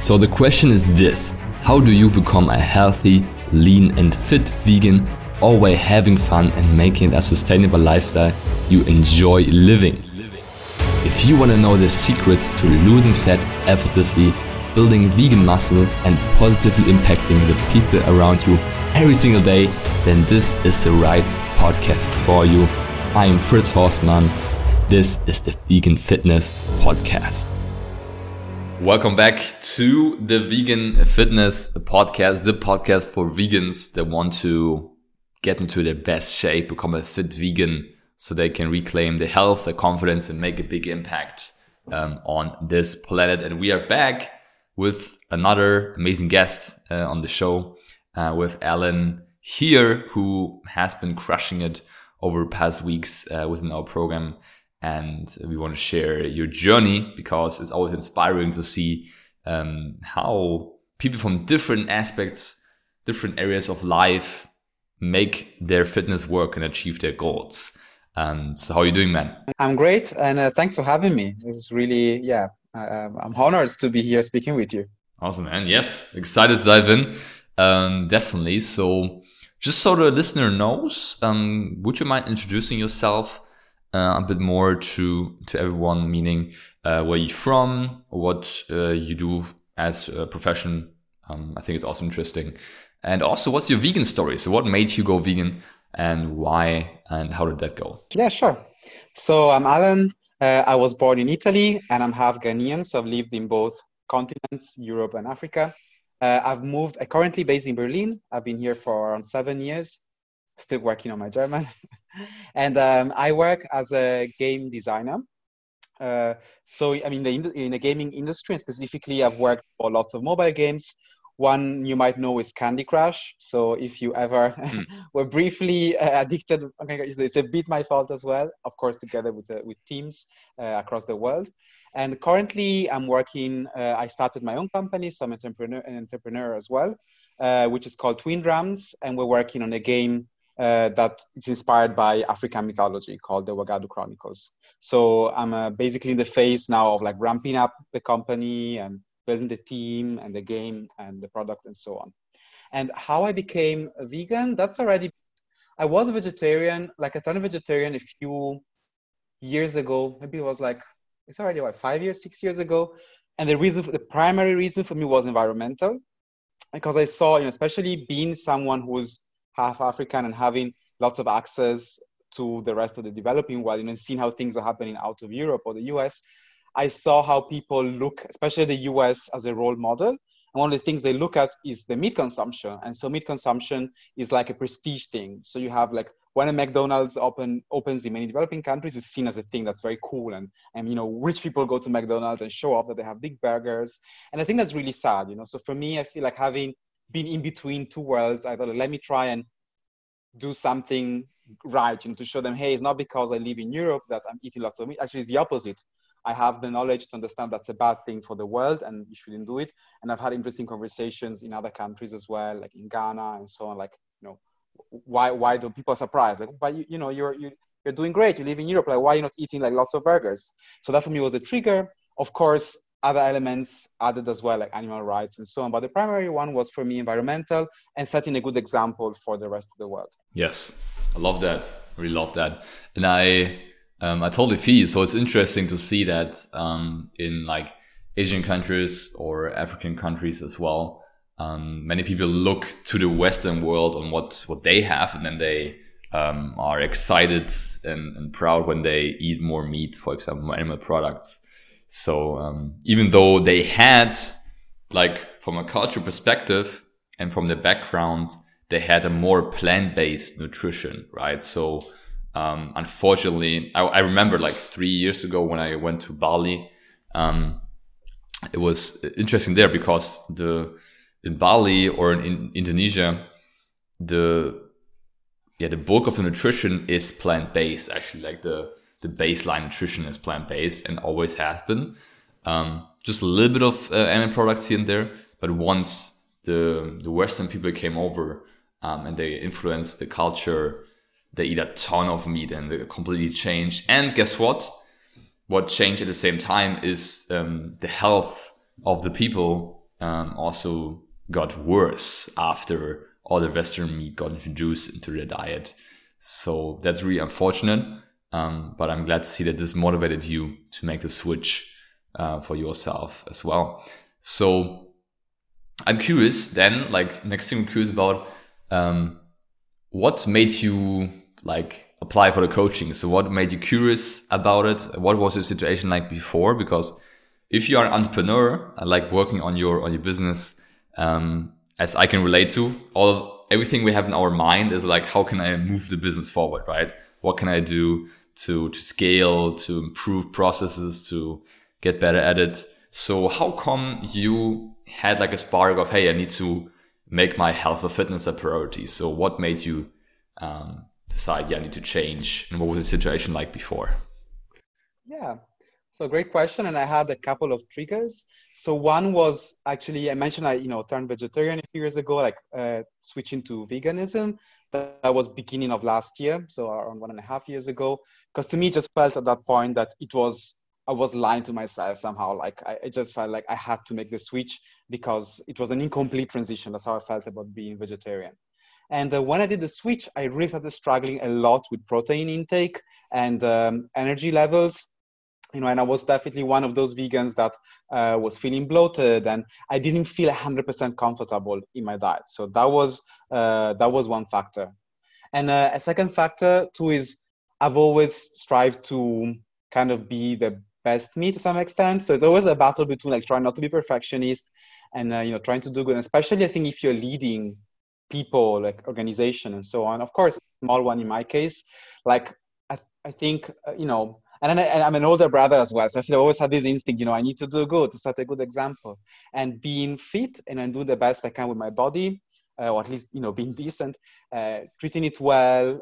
So the question is this: how do you become a healthy, lean and fit vegan, all while having fun and making it a sustainable lifestyle you enjoy living? If you want to know the secrets to losing fat effortlessly, building vegan muscle and positively impacting the people around you every single day, then this is the right podcast for you. I'm Fritz Horstmann. This is the Vegan Fitness Podcast. Welcome back to the Vegan Fitness Podcast, the podcast for vegans that want to get into their best shape, become a fit vegan so they can reclaim their health, their confidence, and make a big impact on this planet. And we are back with another amazing guest on the show with Alan here, who has been crushing it over the past weeks within our program. And we want to share your journey because it's always inspiring to see how people from different aspects, different areas of life make their fitness work and achieve their goals. So how are you doing, man? I'm great. And thanks for having me. It's really, I'm honored to be here speaking with you. Awesome, man. Yes, excited to dive in. Definitely. So just so the listener knows, would you mind introducing yourself a bit more to everyone, meaning where you're from, what you do as a profession? I think it's also interesting. And also, what's your vegan story? So what made you go vegan and why, and how did that go? Yeah, sure. So I'm Alan. I was born in Italy and I'm half Ghanaian. So I've lived in both continents, Europe and Africa. I'm currently based in Berlin. I've been here for around 7 years, still working on my German. And I work as a game designer. So I mean, in the gaming industry, and specifically, I've worked for lots of mobile games. One you might know is Candy Crush. So if you ever were briefly addicted, okay, it's a bit my fault as well, of course, together with teams across the world. And currently, I'm working. I started my own company, so I'm an entrepreneur as well, which is called Twin Drums, and we're working on a game that is inspired by African mythology called the Wagadu Chronicles. So I'm basically in the phase now of like ramping up the company and building the team and the game and the product and so on. And how I became a vegan, I was a vegetarian, like a ton of vegetarian a few years ago. Maybe it was it's already 5 years, 6 years ago. And the primary reason for me was environmental, because I saw, especially being someone who's half African and having lots of access to the rest of the developing world, and seeing how things are happening out of Europe or the US, I saw how people look, especially the US, as a role model. And one of the things they look at is the meat consumption. And so meat consumption is like a prestige thing. So you have when a McDonald's opens in many developing countries, it's seen as a thing that's very cool. And rich people go to McDonald's and show off that they have big burgers. And I think that's really sad, So for me, I feel like having been in between two worlds, I thought, let me try and do something right, to show them, hey, it's not because I live in Europe that I'm eating lots of meat. Actually, it's the opposite. I have the knowledge to understand that's a bad thing for the world and you shouldn't do it. And I've had interesting conversations in other countries as well, like in Ghana and so on. Why do people are surprised? You're doing great. You live in Europe. Why are you not eating lots of burgers? So that for me was the trigger. Of course, other elements added as well, like animal rights and so on. But the primary one was for me environmental and setting a good example for the rest of the world. Yes, I love that. I really love that. And I totally feel. So it's interesting to see that in Asian countries or African countries as well, many people look to the Western world on what they have, and then they are excited and proud when they eat more meat, for example, more animal products. So even though they had, from a cultural perspective and from their background, they had a more plant-based nutrition, right? So unfortunately, I remember 3 years ago when I went to Bali, it was interesting there because in Bali or in Indonesia, the bulk of the nutrition is plant-based. Actually, the baseline nutrition is plant-based and always has been. Just a little bit of animal products here and there. But once the Western people came over and they influenced the culture, they eat a ton of meat and they completely changed. And guess what? What changed at the same time is the health of the people also got worse after all the Western meat got introduced into their diet. So that's really unfortunate. But I'm glad to see that this motivated you to make the switch for yourself as well. So I'm curious then, like next thing I'm curious about, what made you like apply for the coaching? So what made you curious about it? What was your situation like before? Because if you are an entrepreneur, like working on your business, as I can relate to, everything we have in our mind is like, how can I move the business forward, right? What can I do to scale, to improve processes, to get better at it? So how come you had like a spark of, hey, I need to make my health or fitness a priority? So what made you decide, yeah, I need to change? And what was the situation like before? Yeah. So great question. And I had a couple of triggers. So one was actually, I mentioned I, turned vegetarian a few years ago, like switching to veganism. That was beginning of last year. So around 1.5 years ago, because to me, it just felt at that point that I was lying to myself somehow. Like I just felt like I had to make the switch because it was an incomplete transition. That's how I felt about being vegetarian. And when I did the switch, I really started struggling a lot with protein intake and energy levels. And I was definitely one of those vegans that was feeling bloated, and I didn't feel 100% comfortable in my diet. So that was one factor. And a second factor too is I've always strived to kind of be the best me to some extent. So it's always a battle between like trying not to be perfectionist and trying to do good. And especially I think if you're leading people, like organization and so on. Of course, a small one in my case. Like I think And I'm an older brother as well. So I feel I always had this instinct, I need to do good, to set a good example. And being fit and do the best I can with my body, or at least, being decent, treating it well.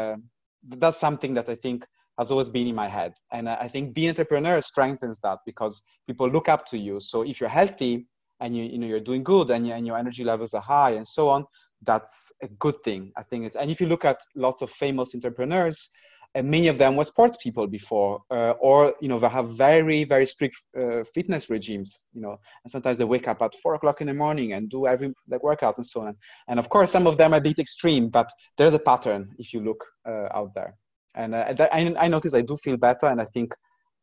That's something that I think has always been in my head. And I think being an entrepreneur strengthens that because people look up to you. So if you're healthy and you're doing good and your energy levels are high and so on, that's a good thing. I think and if you look at lots of famous entrepreneurs, and many of them were sports people before, or they have very, very strict fitness regimes. And sometimes they wake up at 4:00 in the morning and do every workout and so on. And of course, some of them are a bit extreme, but there's a pattern if you look out there. And I notice I do feel better, and I think,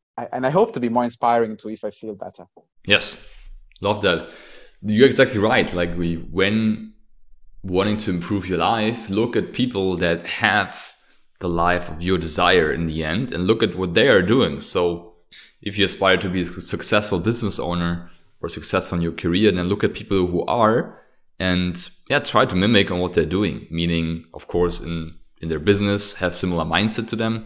I hope to be more inspiring too if I feel better. Yes, love that. You're exactly right. Like when wanting to improve your life, look at people that have the life of your desire in the end and look at what they are doing. So if you aspire to be a successful business owner or successful in your career, then look at people who are and try to mimic on what they're doing. Meaning, of course, in their business, have similar mindset to them,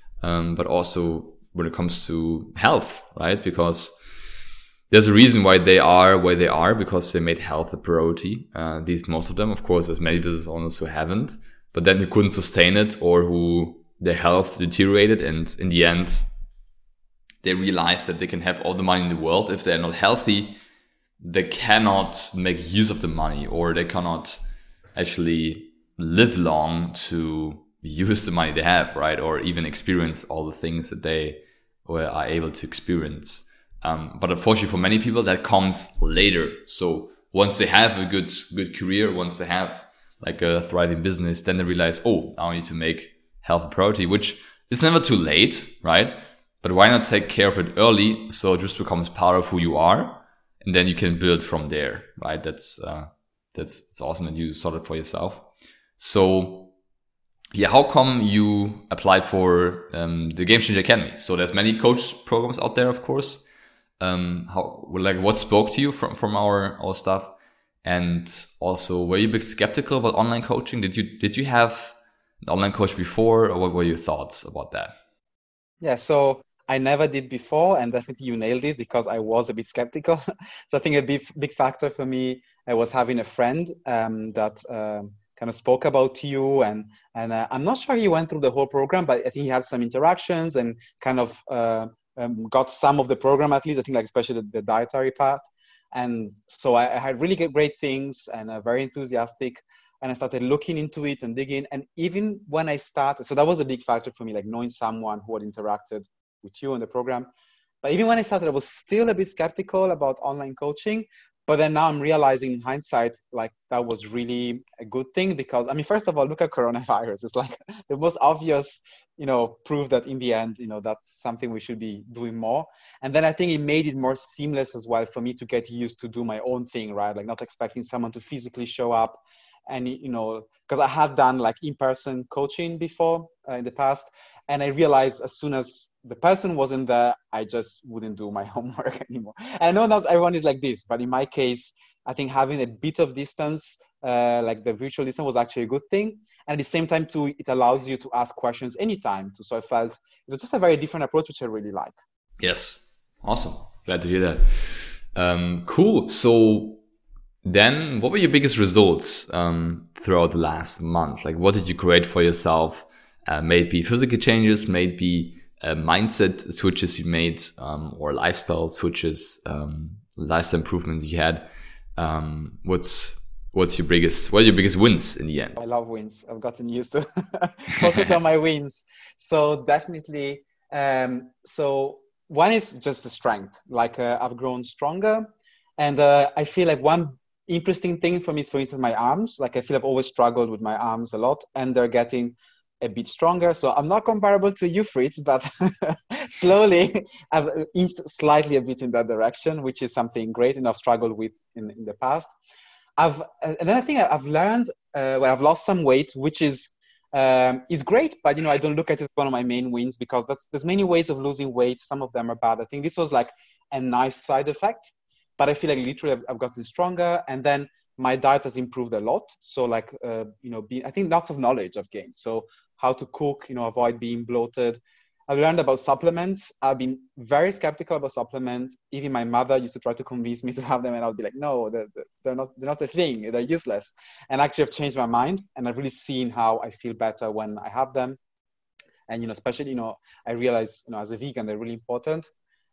but also when it comes to health, right? Because there's a reason why they are where they are, because they made health a priority. Most of them, of course, there's many business owners who haven't, but then who couldn't sustain it or who their health deteriorated. And in the end, they realized that they can have all the money in the world. If they're not healthy, they cannot make use of the money, or they cannot actually live long to use the money they have, right? Or even experience all the things that they are able to experience. But unfortunately for many people, that comes later. So once they have a good career, once they have like a thriving business, then they realize, now I need to make health a priority, which is never too late, right? But why not take care of it early so it just becomes part of who you are, and then you can build from there, right? That's awesome that you sorted for yourself. So how come you applied for the Game Changer Academy? So there's many coach programs out there, of course. What spoke to you from our stuff? And also, were you a bit skeptical about online coaching? Did you have an online coach before, or what were your thoughts about that? Yeah, so I never did before, and definitely you nailed it because I was a bit skeptical. So I think a big factor for me was having a friend that kind of spoke about you, and I'm not sure he went through the whole program, but I think he had some interactions and kind of got some of the program at least. I think especially the dietary part. And so I had really great things and very enthusiastic, and I started looking into it and digging. And even when I started, so that was a big factor for me, like knowing someone who had interacted with you in the program. But even when I started, I was still a bit skeptical about online coaching. But then now I'm realizing in hindsight, like that was really a good thing because, I mean, first of all, look at coronavirus. It's like the most obvious, proof that in the end, that's something we should be doing more. And then I think it made it more seamless as well for me to get used to do my own thing, right? Like not expecting someone to physically show up. And, because I had done like in-person coaching before in the past. And I realized as soon as the person wasn't there, I just wouldn't do my homework anymore. And I know not everyone is like this, but in my case, I think having a bit of distance, like the virtual distance, was actually a good thing. And at the same time, too, it allows you to ask questions anytime, too. So I felt it was just a very different approach, which I really like. Yes. Awesome. Glad to hear that. Cool. So then what were your biggest results throughout the last month? Like, what did you create for yourself? Maybe physical changes, maybe mindset switches you made, or lifestyle switches, lifestyle improvements you had. What are your biggest wins in the end? I love wins. I've gotten used to focus on my wins. So definitely. So one is just the strength. Like I've grown stronger, and I feel like one interesting thing for me is, for instance, my arms. Like I feel I've always struggled with my arms a lot, and they're getting a bit stronger. So I'm not comparable to you, Fritz, but slowly I've inched slightly a bit in that direction, which is something great and I've struggled with in the past. Another thing I've learned, I've lost some weight, which is great, but I don't look at it as one of my main wins because there's many ways of losing weight. Some of them are bad. I think this was like a nice side effect, but I feel like literally I've gotten stronger, and then my diet has improved a lot. So like, I think lots of knowledge I've gained. So how to cook, avoid being bloated. I've learned about supplements. I've been very skeptical about supplements. Even my mother used to try to convince me to have them, and I'll be like, no, they're not a thing. They're useless. And actually, I've changed my mind, and I've really seen how I feel better when I have them. And especially, I realize, as a vegan, they're really important.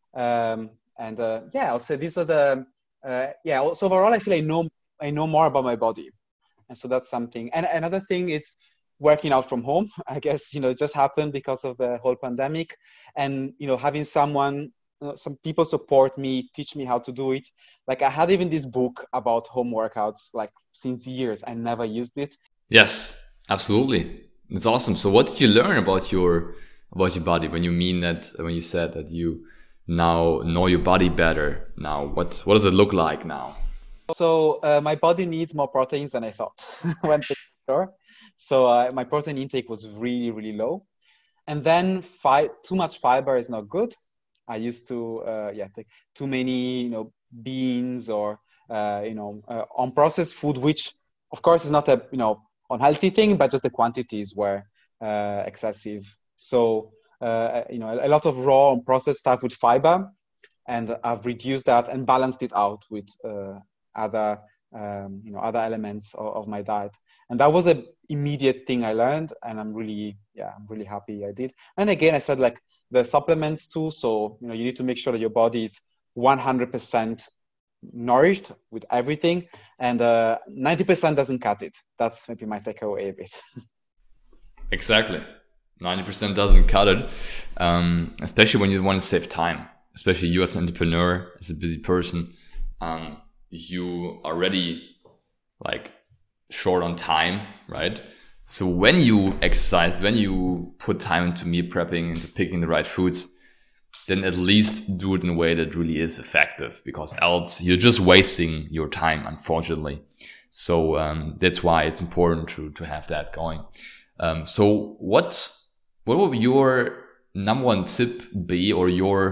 I'll say these are the So overall, I feel I know more about my body, and so that's something. And another thing is working out from home. I guess it just happened because of the whole pandemic, and having some people support me, teach me how to do it. Like I had even this book about home workouts like since years. I never used it. Yes, absolutely. It's awesome. So what did you learn about your body when you said that you now know your body better? Now what does it look like now? So my body needs more proteins than I thought when sure. So my protein intake was really, really low. And then too much fiber is not good. I used to take too many beans or unprocessed food, which of course is not a unhealthy thing, but just the quantities were excessive. So a lot of raw and processed stuff with fiber, and I've reduced that and balanced it out with other elements of my diet. And that was an immediate thing I learned, and I'm really happy I did. And again, I said like the supplements too. So you need to make sure that your body is 100% nourished with everything, and 90% doesn't cut it. That's maybe my takeaway a bit. Exactly, 90% doesn't cut it, especially when you want to save time. Especially you as an entrepreneur, as a busy person, you are already like short on time, right? So when you exercise, when you put time into meal prepping, into picking the right foods, then at least do it in a way that really is effective, because else you're just wasting your time, unfortunately. So that's why it's important to have that going. So what would your number one tip be, or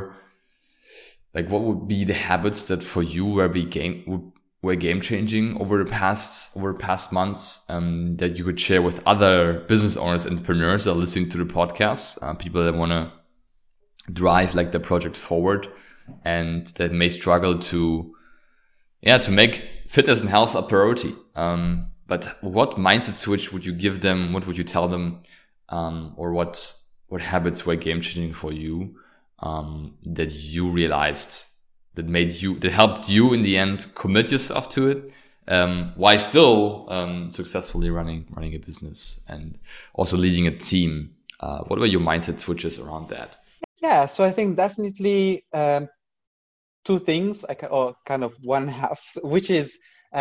what would be the habits that for you were game changing over the past months, that you could share with other business owners, entrepreneurs that are listening to the podcast, people that want to drive like the project forward and that may struggle to make fitness and health a priority. But what mindset switch would you give them? What would you tell them? Or what habits were game changing for you, that you realized that helped you in the end commit yourself to it, while still successfully running a business and also leading a team? What were your mindset switches around that? Yeah, so I think definitely two things, or kind of one half, which is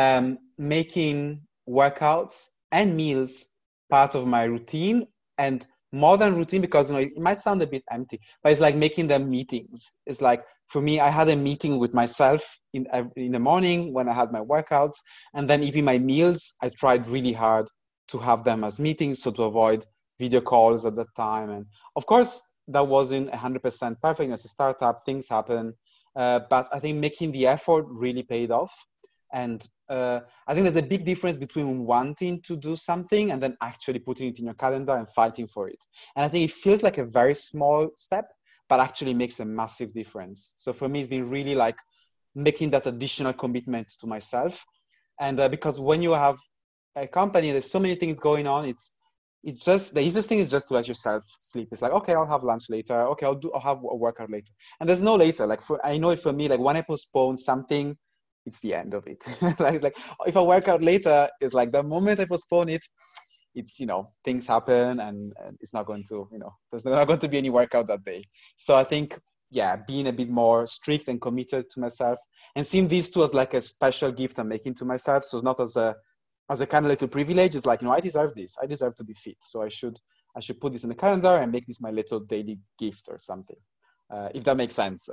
making workouts and meals part of my routine, and more than routine, because it might sound a bit empty, but it's like making them meetings. It's like, for me, I had a meeting with myself in the morning when I had my workouts, and then even my meals, I tried really hard to have them as meetings, so to avoid video calls at that time. And of course, that wasn't 100% perfect. As a startup, things happen, but I think making the effort really paid off. And I think there's a big difference between wanting to do something and then actually putting it in your calendar and fighting for it. And I think it feels like a very small step, but actually makes a massive difference. So for me, it's been really like making that additional commitment to myself. And because when you have a company, there's so many things going on, it's just, the easiest thing is just to let yourself sleep. It's like, okay, I'll have lunch later. Okay, I'll have a workout later. And there's no later. Like I know it for me, like when I postpone something, it's the end of it. Like, it's like, if I work out later, it's like the moment I postpone it, it's, things happen, and it's not going to, there's not going to be any workout that day. So I think, being a bit more strict and committed to myself, and seeing these two as like a special gift I'm making to myself. So it's not as a kind of little privilege. It's like, I deserve this. I deserve to be fit. So I should put this in the calendar and make this my little daily gift or something. If that makes sense.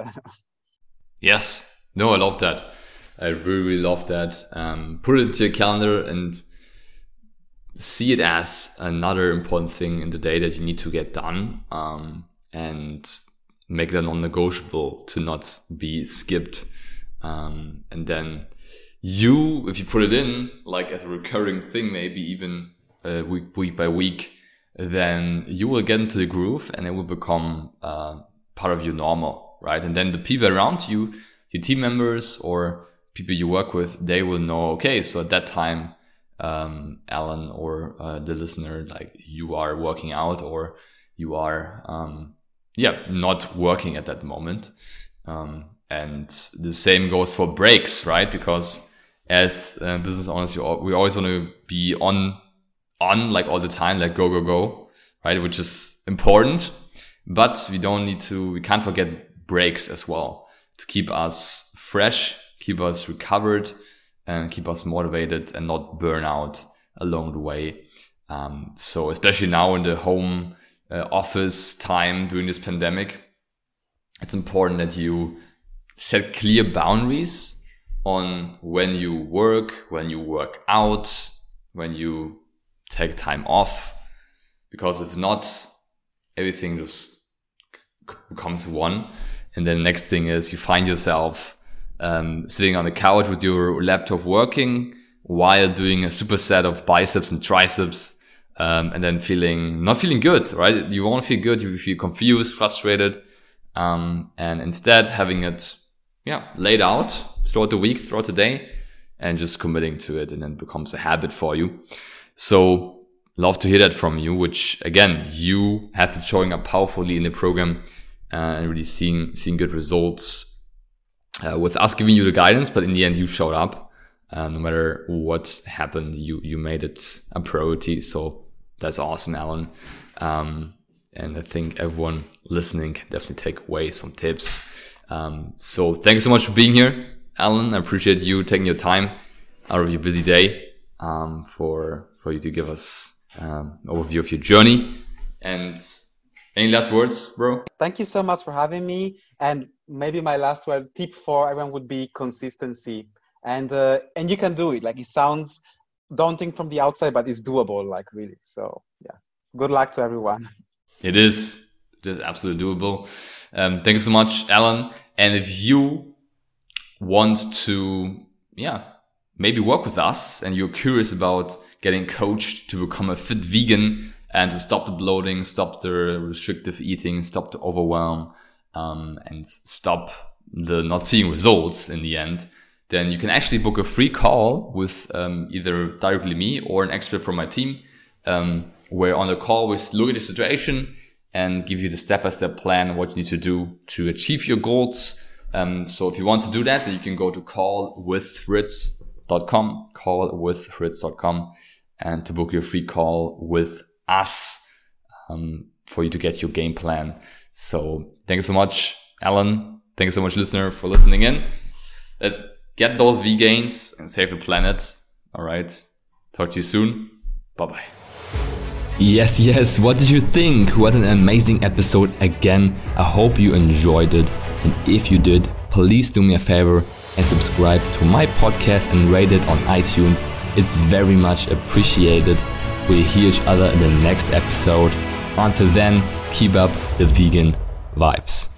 Yes. No, I love that. I really, really love that. Put it into your calendar and see it as another important thing in the day that you need to get done, and make it non-negotiable to not be skipped. And then if you put it in like as a recurring thing, maybe even week by week, then you will get into the groove and it will become part of your normal, right? And then the people around you, your team members or people you work with, they will know, okay, so at that time, Alan or the listener, like, you are working out, or you are not working at that moment. And the same goes for breaks, right? Because as business owners, we always want to be on like all the time, like go, right? Which is important, but we can't forget breaks as well, to keep us fresh, keep us recovered, and keep us motivated and not burn out along the way. So especially now in the home office time during this pandemic, it's important that you set clear boundaries on when you work out, when you take time off, because if not, everything just becomes one. And then the next thing is you find yourself sitting on the couch with your laptop working while doing a superset of biceps and triceps, and then not feeling good, right? You won't feel good. You feel confused, frustrated, and instead having it, laid out throughout the week, throughout the day, and just committing to it, and then becomes a habit for you. So love to hear that from you, which again, you have been showing up powerfully in the program and really seeing good results with us giving you the guidance, but in the end you showed up. No matter what happened, you made it a priority. So that's awesome, Alan. And I think everyone listening can definitely take away some tips. So thank you so much for being here, Alan. I appreciate you taking your time out of your busy day for you to give us an overview of your journey. And any last words, bro? Thank you so much for having me. And maybe my last tip for everyone would be consistency. And you can do it. Like, it sounds daunting from the outside, but it's doable, like, really. So good luck to everyone. It is absolutely doable. Thank you so much, Alan. And if you want to, maybe work with us, and you're curious about getting coached to become a fit vegan and to stop the bloating, stop the restrictive eating, stop the overwhelm, and stop the not seeing results in the end, then you can actually book a free call with either directly me or an expert from my team, where on the call we look at the situation and give you the step-by-step plan, what you need to do to achieve your goals. So if you want to do that, then you can go to callwithfritz.com, and to book your free call with us, for you to get your game plan. So thank you so much, Alan. Thank you so much, listener, for listening in. Let's get those V-gains and save the planet. All right. Talk to you soon. Bye-bye. Yes. What did you think? What an amazing episode again. I hope you enjoyed it. And if you did, please do me a favor and subscribe to my podcast and rate it on iTunes. It's very much appreciated. We'll hear each other in the next episode. Until then, keep up the vegan vibes.